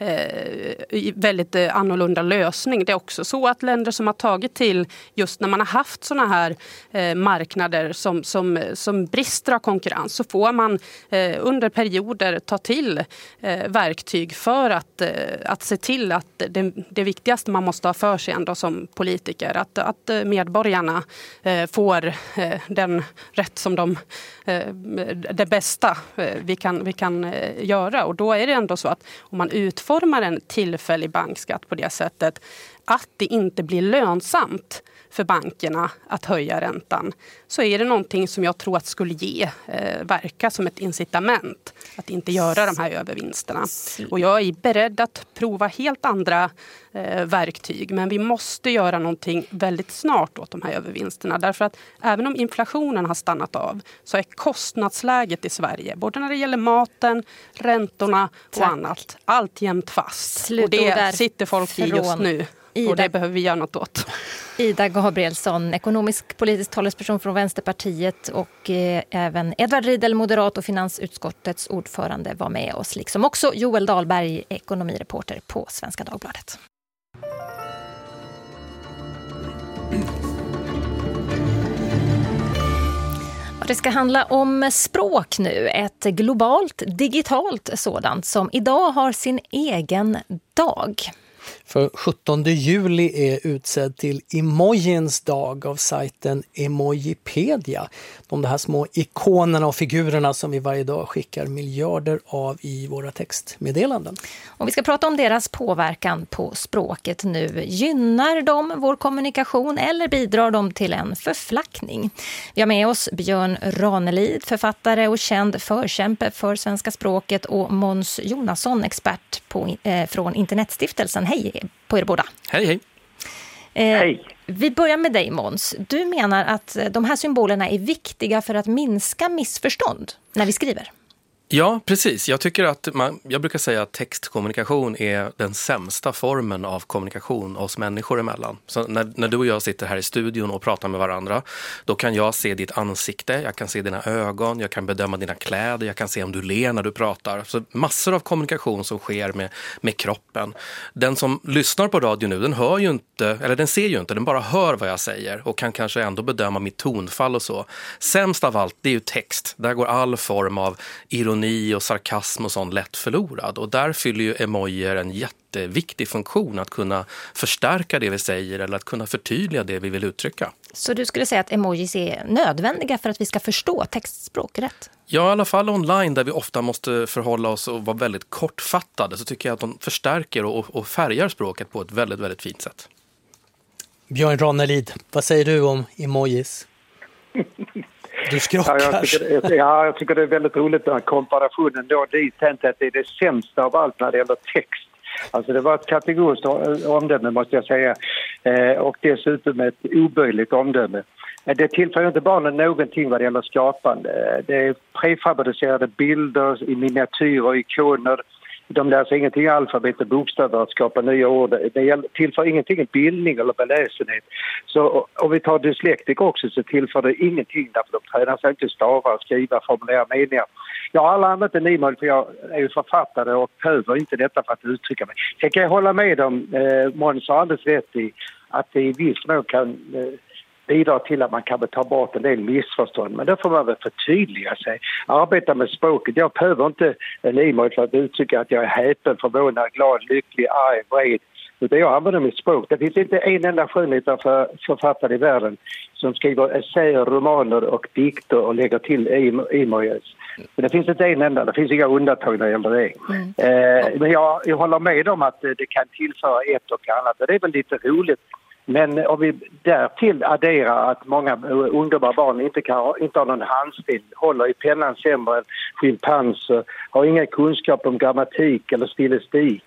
eh, väldigt annorlunda lösning. Det är också så att länder som har tagit till just när man har haft såna här eh, marknader som, som, som brister av konkurrens, så får man eh, under perioder ta till eh, verktyg för att, eh, att se till att det, det viktigaste man måste ha för sig ändå som politiker, att, att medborgarna eh, får eh, den rätt som de eh, det bästa vi kan, vi kan göra. Och då är det ändå så att om man utformar en tillfällig bankskatt på det sättet att det inte blir lönsamt för bankerna att höja räntan, så är det någonting som jag tror att skulle ge, eh, verka som ett incitament att inte göra de här övervinsterna. Och jag är beredd att prova helt andra eh, verktyg, men vi måste göra någonting väldigt snart åt de här övervinsterna. Därför att även om inflationen har stannat av så är kostnadsläget i Sverige, både när det gäller maten, räntorna och Tack. annat, alltjämt fast. Slut och det där sitter folk i just nu. Ida, och det behöver vi göra något åt. Ida Gabrielsson, ekonomisk politisk talesperson från Vänsterpartiet, och eh, även Edvard Riedel, moderat och finansutskottets ordförande, var med oss. Liksom också Joel Dahlberg, ekonomireporter på Svenska Dagbladet. Det ska handla om språk nu, ett globalt, digitalt sådant som idag har sin egen dag. För sjuttonde juli är utsedd till emojins dag av sajten Emojipedia. De här små ikonerna och figurerna som vi varje dag skickar miljarder av i våra textmeddelanden. Och vi ska prata om deras påverkan på språket nu. Gynnar de vår kommunikation eller bidrar de till en förflackning? Vi har med oss Björn Ranelid, författare och känd förkämpe för svenska språket, och Måns Jonasson, expert på, eh, från Internetstiftelsen. Hej på er båda. Hej, hej. Eh, hej. Vi börjar med dig, Måns. Du menar att de här symbolerna är viktiga för att minska missförstånd när vi skriver. Ja, precis. Jag tycker att man, jag brukar säga att textkommunikation är den sämsta formen av kommunikation oss människor emellan. Så när, när du och jag sitter här i studion och pratar med varandra, då kan jag se ditt ansikte, jag kan se dina ögon, jag kan bedöma dina kläder, jag kan se om du ler när du pratar. Så massor av kommunikation som sker med, med kroppen. Den som lyssnar på radio nu, den hör ju inte, eller den ser ju inte, den bara hör vad jag säger och kan kanske ändå bedöma mitt tonfall och så. Sämst av allt, det är ju text. Där går all form av ironi och sarkasm och sånt lätt förlorad. Och där fyller ju emojier en jätteviktig funktion, att kunna förstärka det vi säger eller att kunna förtydliga det vi vill uttrycka. Så du skulle säga att emojis är nödvändiga för att vi ska förstå textspråk rätt? Ja, i alla fall online där vi ofta måste förhålla oss och vara väldigt kortfattade, så tycker jag att de förstärker och, och färgar språket på ett väldigt, väldigt fint sätt. Björn Ranelid, vad säger du om emojis? Du skrockar. Ja, jag tycker, det, ja, jag tycker det är väldigt roligt den här komparationen då dit att det är det sämsta av allt när det gäller text. Alltså det var ett kategoriskt omdöme måste jag säga eh, och dessutom ett oböjligt omdöme. Det tillför inte barnen någonting vad det gäller skapande. Det är prefabricerade bilder i miniatyrer, ikoner. De lär sig ingenting i alfabet och bokstäver att skapa nya ord. Det tillför ingenting i bildning eller beläsenhet. Så om vi tar dyslektik också så tillför det ingenting därför de tränar sig inte stava, skriva, formulera meningar. Jag har aldrig använt en e-mail för jag är ju författare och behöver inte detta för att uttrycka mig. Sen kan jag hålla med om, eh, Måns har alldeles rätt i att det i viss mån kan eh, bidra till att man kan ta bort en del missförstånd. Men då får man väl förtydliga sig. Arbeta med språket. Jag behöver inte en e-mail för att uttrycka att jag är häpen, förvånad, glad, lycklig, arg, vred. Utan jag använder mitt språk. Det finns inte en enda skönlitterär för författare i världen som skriver essäer, romaner och dikter och lägger till e-mails. Men det finns inte en enda, det finns inga undantag när det gäller det. Mm. Eh, men jag, jag håller med om att det kan tillföra ett och annat och det är väl lite roligt. Men om vi därtill adderar att många ungdomar barn inte, kan, inte har någon handstil, håller i pennan sämre än schimpanser, har ingen kunskap om grammatik eller stilistik,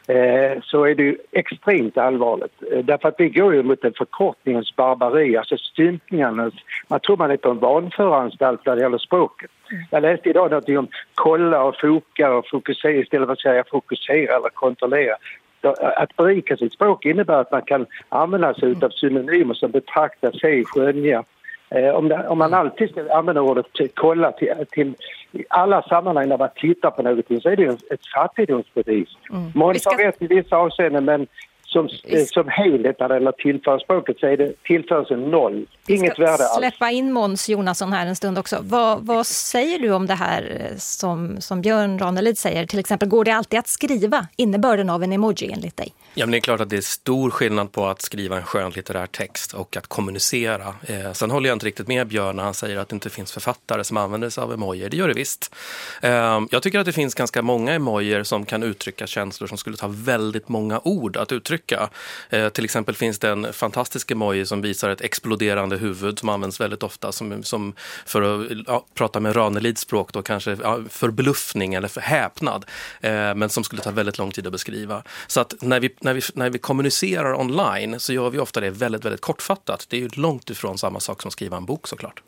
eh, så är det ju extremt allvarligt. Eh, därför att vi går ju mot en förkortningens barbari, alltså stympningarnas, man tror man är på en vanföranstalt när det gäller språket. Jag läste idag något om kolla och foka och fokusera istället för att säga fokusera eller kontrollera. Att berika sitt språk innebär att man kan använda sig av synonymer som betraktar sig, skönja. Eh, om, det, om man alltid ska använda ordet till, kolla till, till alla sammanhang när man tittar på någonting så är det ju ett fattigdomsbevis. Mm. Måns har rätt i vissa avseenden men som, eh, som helhet när det gäller tillförspråket så är det tillförelsen noll. Inget värde alls. Släppa in Måns Jonasson här en stund också. Vad, vad säger du om det här som, som Björn Ranelid säger? Till exempel, går det alltid att skriva innebörden av en emoji enligt dig? Ja, men det är klart att det är stor skillnad på att skriva en skönlitterär text och att kommunicera. Eh, sen håller jag inte riktigt med Björn när han säger att det inte finns författare som använder sig av emojier. Det gör det visst. Eh, jag tycker att det finns ganska många emojier som kan uttrycka känslor som skulle ta väldigt många ord att uttrycka. Eh, till exempel finns det en fantastisk emoji som visar ett exploderande huvud som används väldigt ofta som, som för att ja, prata med Ranelids språk då kanske ja, förbluffning eller för häpnad eh, men som skulle ta väldigt lång tid att beskriva. Så att när vi, när vi, när vi kommunicerar online så gör vi ofta det väldigt, väldigt kortfattat. Det är ju långt ifrån samma sak som skriva en bok såklart.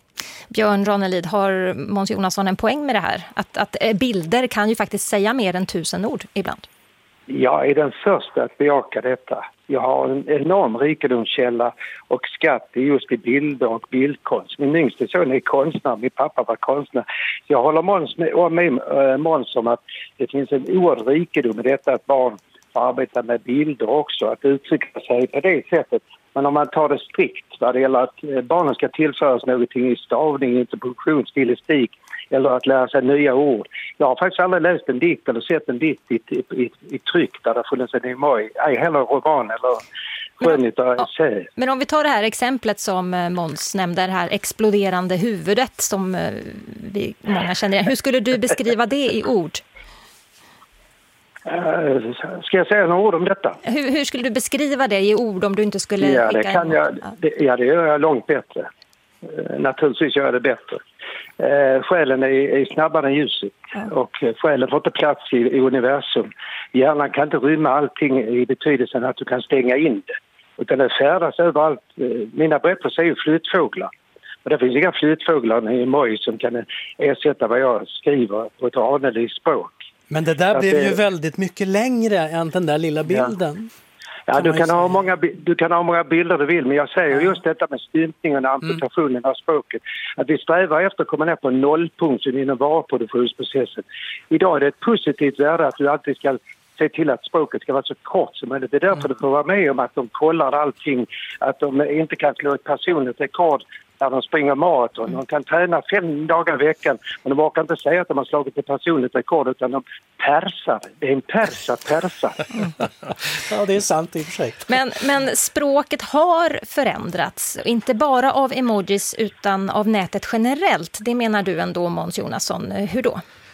Björn Ranelid, har Måns Jonasson en poäng med det här? Att, att bilder kan ju faktiskt säga mer än tusen ord ibland. Jag är den första att bejaka detta. Jag har en enorm rikedomskälla och skatt just i bilder och bildkonst. Min yngste son är konstnär, min pappa var konstnär. Jag håller Måns med, med äh, Måns om att det finns en oerhörd rikedom i detta att barn får arbeta med bilder också, att uttrycka sig på det sättet. Men om man tar det strikt vad det gäller att barnen ska tillföras någonting i stavning, interpunktion, stilistik eller att lära sig nya ord. Jag har faktiskt aldrig läst en dikt eller sett en dikt i, i, i, i tryck där det funnits en emoji, ej heller roman eller skönlitterär essä. Men om vi tar det här exemplet som Måns nämnde, det här exploderande huvudet som vi många känner igen. Hur skulle du beskriva det i ord? Uh, ska jag säga några ord om detta? Hur, hur skulle du beskriva det i ord om du inte skulle... Ja, det kan jag, det, ja, det gör jag långt bättre. Uh, naturligtvis gör jag det bättre. Uh, själen är, är snabbare än ljuset ja. Och uh, själen får inte plats i, i universum. Hjärnan kan inte rymma allting i betydelsen att du kan stänga in det. Utan det färdas överallt. Uh, mina berättelser är ju flytfåglar. Och det finns inga flytfåglar i moj som kan ersätta vad jag skriver på ett Ranelids språk. Men det där blev det... ju väldigt mycket längre än den där lilla bilden. Ja, ja du, kan ha många, du kan ha många bilder du vill, men jag säger ja. just detta med stympningen och amputationen mm. av språket. Att vi strävar efter att komma ner på en nollpunkt inom varuproduktionsprocessen. Idag är det ett positivt värde att du alltid ska se till att språket ska vara så kort som möjligt. Det är därför mm. du får vara med om att de kollar allting, att de inte kan slå ett personligt rekord när de springer maraton. De kan träna fem dagar i veckan men de orkar inte säga att de har slagit ett personligt rekord utan de persar. Det är en persa, persa. Ja, det är sant i och för sig. Men, men språket har förändrats, inte bara av emojis utan av nätet generellt. Det menar du ändå, Måns Jonasson. Hur då?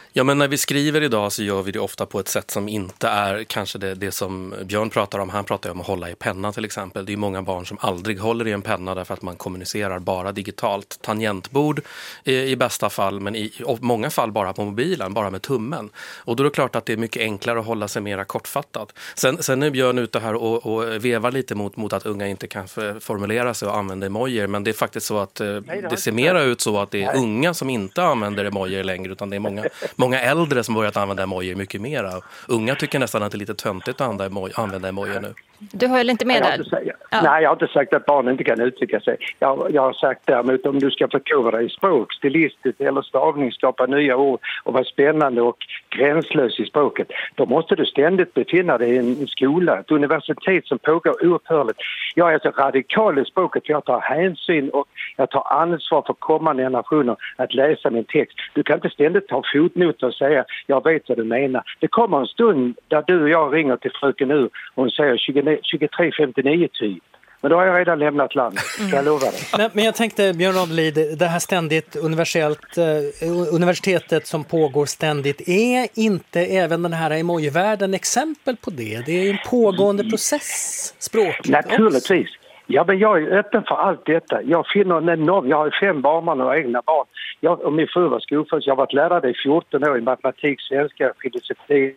Ja, men när vi skriver idag så gör vi det ofta på ett sätt som inte är kanske det, det som Björn pratar om. Han pratar om att hålla i penna till exempel. Det är många barn som aldrig håller i en penna därför att man kommunicerar bara digitalt. Tangentbord i, i bästa fall, men i, i många fall bara på mobilen, bara med tummen. Och då är det klart att det är mycket enklare att hålla sig mera kortfattat. Sen, sen är Björn ute här och, och vevar lite mot, mot att unga inte kan formulera sig och använda emojier. Men det är faktiskt så att eh, Nej, det, det ser mera ut så att det är Nej. unga som inte använder emojier längre, utan det är många Många äldre som börjat använda emojier mycket mer. Unga tycker nästan att det är lite töntigt att använda emojier, använda emojier nu. Du har ju inte med där. Ja. Nej, jag har inte sagt att barn inte kan uttrycka sig. Jag, jag har sagt däremot om du ska förkovra dig i språk, stilistiskt eller stavning, skapa nya ord och vara spännande och gränslös i språket, då måste du ständigt befinna dig i en skola, ett universitet som pågår oupphörligt. Jag är så radikal i språket för jag tar hänsyn och jag tar ansvar för kommande generationer att läsa min text. Du kan inte ständigt ta fotnoter och säga jag vet vad du menar. Det kommer en stund där du och jag ringer till fröken nu och hon säger tjugotre femtionio typ. Men då har jag redan lämnat landet, kan jag lova dig. Men, men jag tänkte, Björn Ranelid, det här ständigt universellt, eh, universitetet som pågår ständigt, är inte även den här emoji-världen exempel på det? Det är en pågående process, språkligt. Naturligtvis. Ja, men jag är öppen för allt detta. Jag finner en enorm, jag har fem barnbarn och egna barn. Jag och min fru var skolförst. Jag har varit lärare i fjorton år i matematik, svenska, filosofi.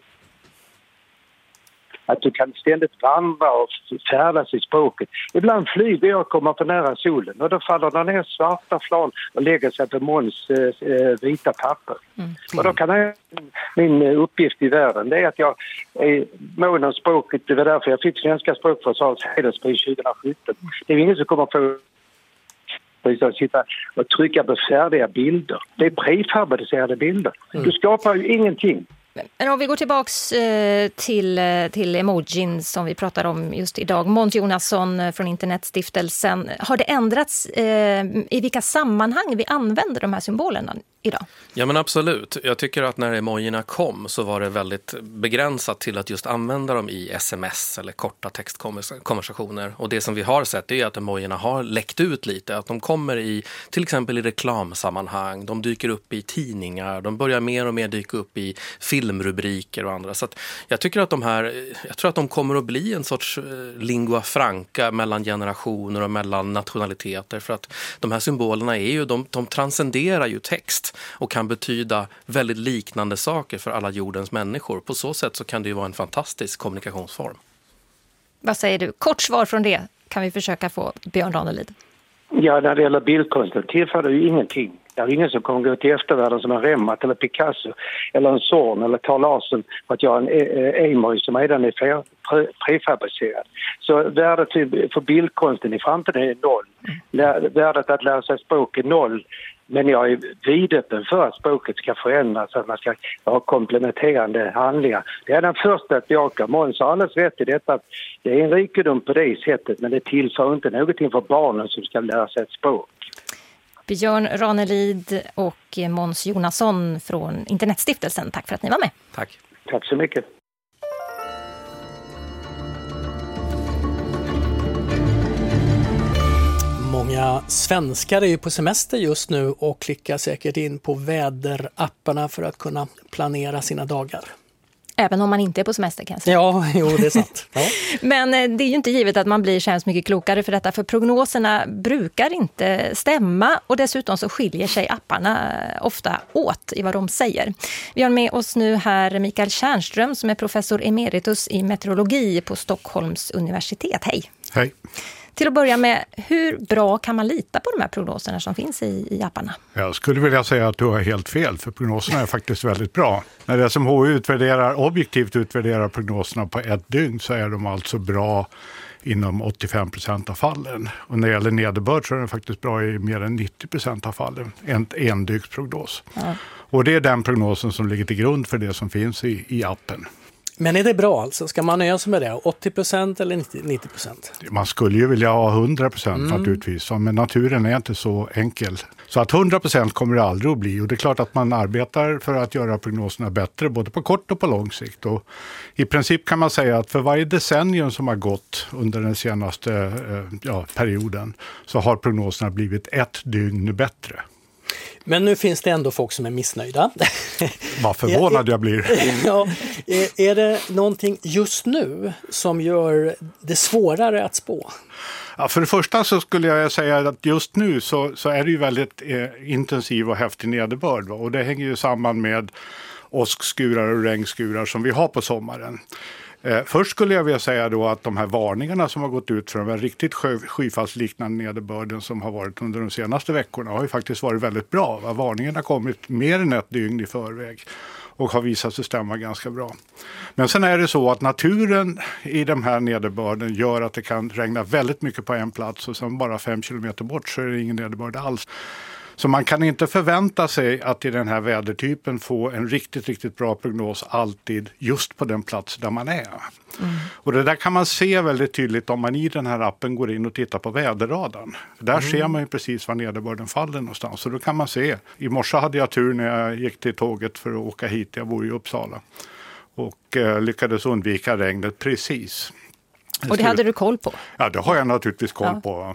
Att du kan ständigt vandra och färdas i språket. Ibland flyger jag och kommer för nära solen och då faller det ner svarta flan och lägger sig på Måns eh, vita papper. Mm. Och då kan jag, min uppgift i världen det är att jag är mån om språket. Det var därför jag fick svenska språkförsvarets hederspris tjugohundrasjutton. Det är ingen som kommer få att sitta och trycka på färdiga bilder. Det är prefabricerade bilder. Mm. Du skapar ju ingenting. Men om vi går tillbaks till, till emojin som vi pratar om just idag. Måns Jonasson från Internetstiftelsen. Har det ändrats eh, i vilka sammanhang vi använder de här symbolerna idag? Ja, men absolut. Jag tycker att när emojierna kom så var det väldigt begränsat till att just använda dem i sms eller korta textkonversationer. Och det som vi har sett är att emojierna har läckt ut lite. Att de kommer i till exempel i reklamsammanhang. De dyker upp i tidningar. De börjar mer och mer dyka upp i filmrubriker och andra. Så att jag tycker att de här, jag tror att de kommer att bli en sorts lingua franca mellan generationer och mellan nationaliteter. För att de här symbolerna är ju, de, de transcenderar ju text och kan betyda väldigt liknande saker för alla jordens människor. På så sätt så kan det ju vara en fantastisk kommunikationsform. Vad säger du? Kort svar från det kan vi försöka få Björn Ranelid. Ja, när det gäller bildkonsten tillför det ju ingenting. Det är ingen som kommer gå till eftervärlden som en Rembrandt eller Picasso eller en Zorn eller Carl Larsson för att göra en emoji som redan är prefabricerad. Så värdet för bildkonsten i framtiden är noll. Värdet att lära sig språk är noll. Men jag är vidöppen för att språket ska förändras, att man ska ha komplementerande handlingar. Det är den första att bejaka. Måns har alldeles rätt i detta. Det är en rikedom på det sättet, men det tillför inte någonting för barnen som ska lära sig ett språk. Björn Ranelid och Måns Jonasson från Internetstiftelsen. Tack för att ni var med. Tack. Tack så mycket. Många svenskar är ju på semester just nu och klickar säkert in på väderapparna för att kunna planera sina dagar. Även om man inte är på semester kan jag säga. Ja, jo, det är sant. Ja. Men det är ju inte givet att man blir så hemskt mycket klokare för detta. För prognoserna brukar inte stämma och dessutom så skiljer sig apparna ofta åt i vad de säger. Vi har med oss nu här Mikael Tjärnström som är professor emeritus i meteorologi på Stockholms universitet. Hej! Hej! Till att börja med, hur bra kan man lita på de här prognoserna som finns i, i apparna? Jag skulle vilja säga att du har helt fel, för prognoserna är faktiskt väldigt bra. När S M H utvärderar, objektivt utvärderar prognoserna på ett dygn så är de alltså bra inom åttiofem procent av fallen. Och när det gäller nederbörd så är den faktiskt bra i mer än nittio procent av fallen. En endygnsprognos. Ja. Och det är den prognosen som ligger till grund för det som finns i, i appen. Men är det bra alltså? Ska man nöja sig med det? åttio procent eller nittio procent? Man skulle ju vilja ha hundra procent mm. naturligtvis. Men naturen är inte så enkel. Så att hundra procent kommer det aldrig att bli. Och det är klart att man arbetar för att göra prognoserna bättre. Både på kort och på lång sikt. Och i princip kan man säga att för varje decennium som har gått under den senaste ja, perioden. Så har prognoserna blivit ett dygn bättre. Men nu finns det ändå folk som är missnöjda. Vad förvånad jag blir. Ja, är, är det någonting just nu som gör det svårare att spå? Ja, för det första så skulle jag säga att just nu så, så är det ju väldigt eh, intensiv och häftig nederbörd. Va? Och det hänger ju samman med åskskurar och regnskurar som vi har på sommaren. Eh, först skulle jag vilja säga då att de här varningarna som har gått ut för den riktigt sjö, skyfallsliknande nederbörden som har varit under de senaste veckorna har ju faktiskt varit väldigt bra. Va? Varningarna har kommit mer än ett dygn i förväg och har visat sig stämma ganska bra. Men sen är det så att naturen i de här nederbörden gör att det kan regna väldigt mycket på en plats och sen bara fem kilometer bort så är det ingen nederbörd alls. Så man kan inte förvänta sig att i den här vädertypen få en riktigt, riktigt bra prognos alltid just på den plats där man är. Mm. Och det där kan man se väldigt tydligt om man i den här appen går in och tittar på väderradarn. Där mm. ser man ju precis var nederbörden faller någonstans. Så då kan man se. I morse hade jag tur när jag gick till tåget för att åka hit. Jag bor i Uppsala. Och eh, lyckades undvika regnet precis. Och det hade du koll på? Ja, det har jag naturligtvis koll ja. på.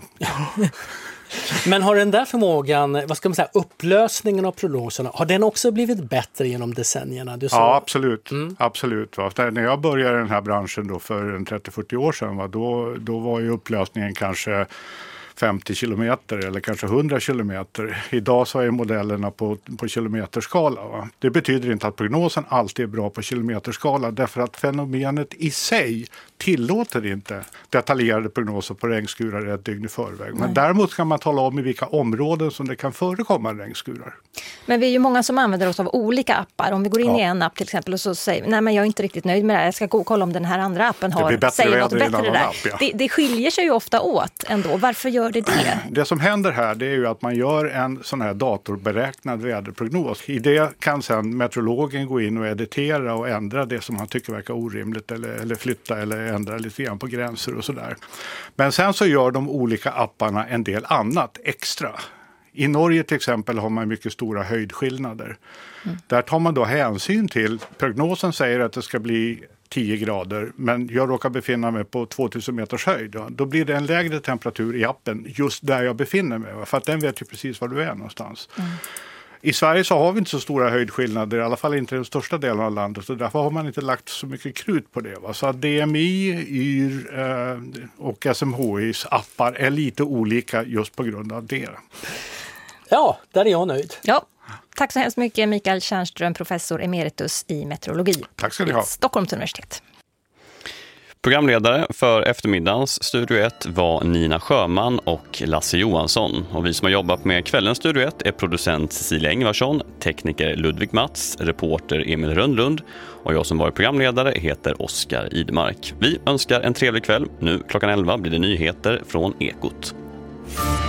Men har den där förmågan, vad ska man säga, upplösningen av prognoserna, har den också blivit bättre genom decennierna? Du sa... Ja, absolut. Mm. absolut va? När jag började i den här branschen då för trettio till fyrtio år sedan, va? Då, då var ju upplösningen kanske femtio kilometer eller kanske hundra kilometer. Idag så är modellerna på, på kilometerskala. Va? Det betyder inte att prognosen alltid är bra på kilometerskala därför att fenomenet i sig tillåter inte detaljerade prognoser på regnskurar ett dygn i förväg. Men Nej. däremot kan man tala om i vilka områden som det kan förekomma regnskurar. Men vi är ju många som använder oss av olika appar. Om vi går in ja. i en app till exempel och så säger nej men jag är inte riktigt nöjd med det här. Jag ska gå och kolla om den här andra appen har det bättre säger något bättre där. App, ja. det, det skiljer sig ju ofta åt ändå. Varför gör det det? Det som händer här det är ju att man gör en sån här datorberäknad väderprognos. I det kan sedan meteorologen gå in och editera och ändra det som han tycker verkar orimligt eller, eller flytta eller ändra lite grann på gränser och sådär. Men sen så gör de olika apparna en del annat extra. I Norge till exempel har man mycket stora höjdskillnader. Mm. Där tar man då hänsyn till, prognosen säger att det ska bli tio grader men jag råkar befinna mig på tvåtusen meters höjd. Då, då blir det en lägre temperatur i appen just där jag befinner mig. För att den vet ju precis var du är någonstans. Mm. I Sverige så har vi inte så stora höjdskillnader, i alla fall inte den största delen av landet. Och därför har man inte lagt så mycket krut på det. Va? Så att D M I, Y R eh, och S M H I:s appar är lite olika just på grund av det. Ja, där är jag nöjd. Ja. Tack så hemskt mycket Mikael Tjärnström, professor emeritus i meteorologi. Tack ska ni ha. Stockholms universitet. Programledare för eftermiddagens Studio ett var Nina Sjöman och Lasse Johansson. Och vi som har jobbat med kvällens Studio ett är producent Cecilia Engvarsson, tekniker Ludvig Mats, reporter Emil Rönnlund och jag som var programledare heter Oskar Idmark. Vi önskar en trevlig kväll. Nu klockan elva blir det nyheter från Ekot.